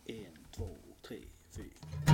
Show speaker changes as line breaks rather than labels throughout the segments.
En, två, tre, fyra.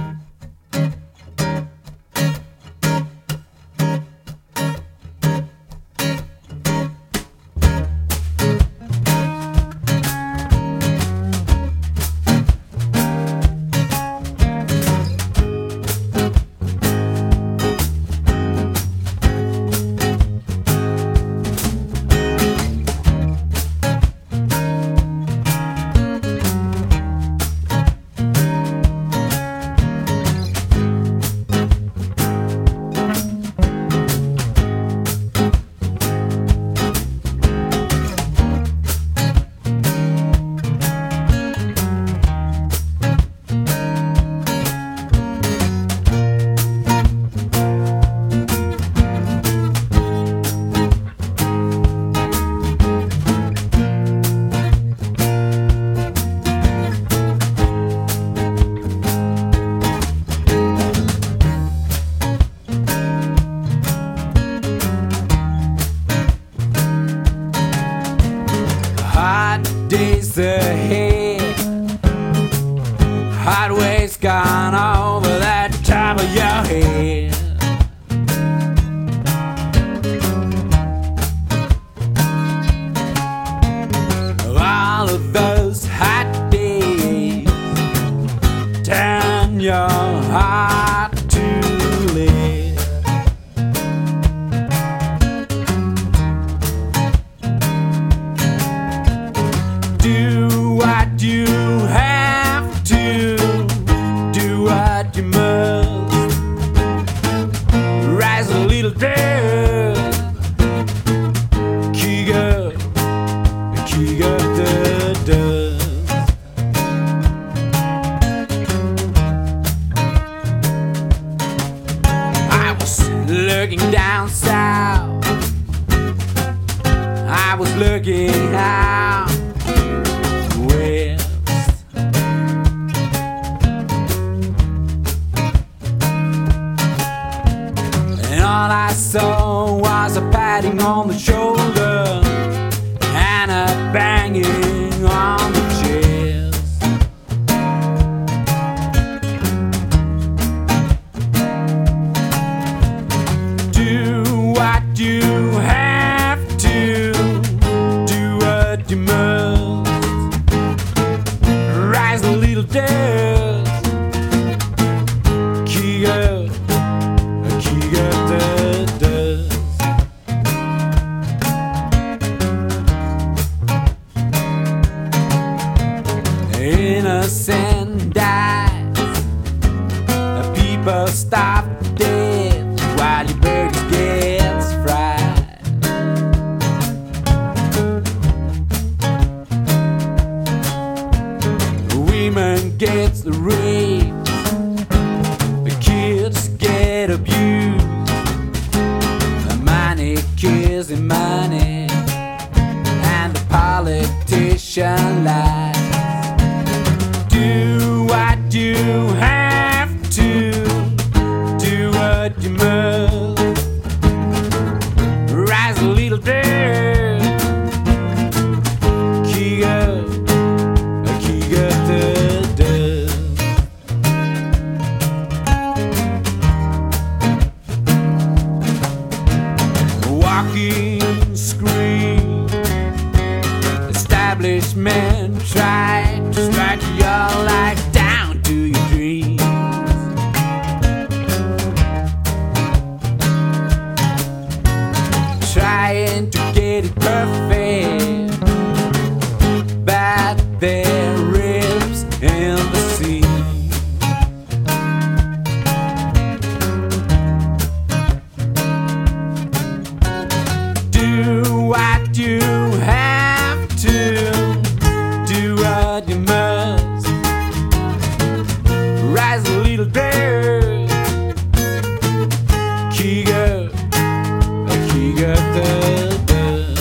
Days ahead, hot waves gone over that top of your head. All of those hot days turn your heart to lead. Do what you have to, do what you must. Rise a little dust, kick up the dust. I was looking down south, I was looking out west. And all I saw was a patting on the shoulder and a banging on the chest. Do what you have to, do what you must. Rise a little dust, kick up the dust. Innocent dies, people stop dead while your burger gets fried. Women gets raped, the kids get abused, the money kills the money, and the politician lies. Do what you have to, do what you must. Rise a little dirt, kick up the dust. Walking screen, establishment try to strike your life down to your dreams. Trying to get it perfect, but there are ribs in the sea. Do what you have to, do what you must. Rise a little dirt, kick up the dust.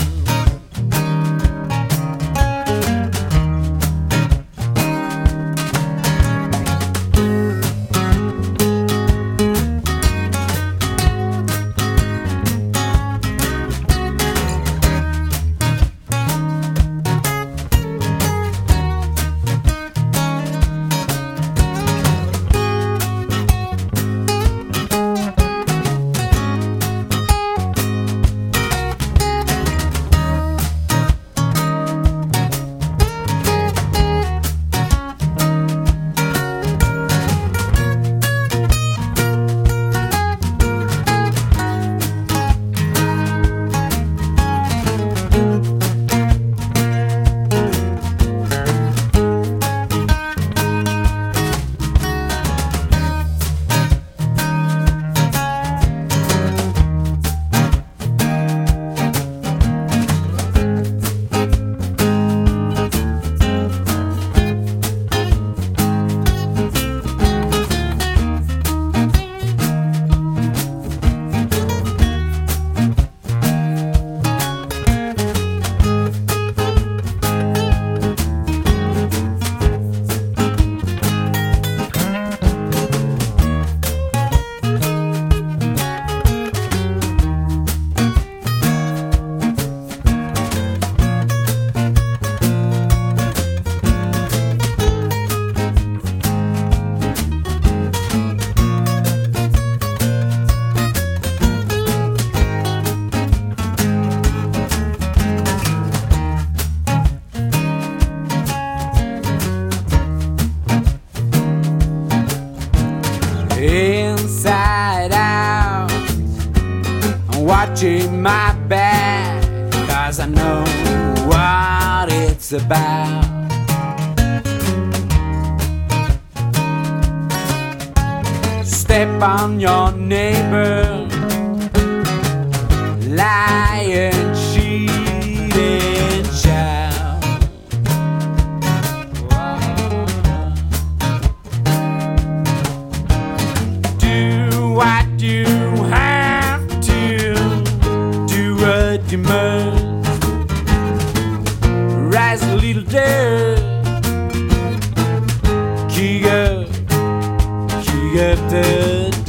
watching my back, 'cause I know what it's about. Step on your neighbor, lie and cheat and shout. Do what you have to, do what you must. Rise a little dirt, kick up the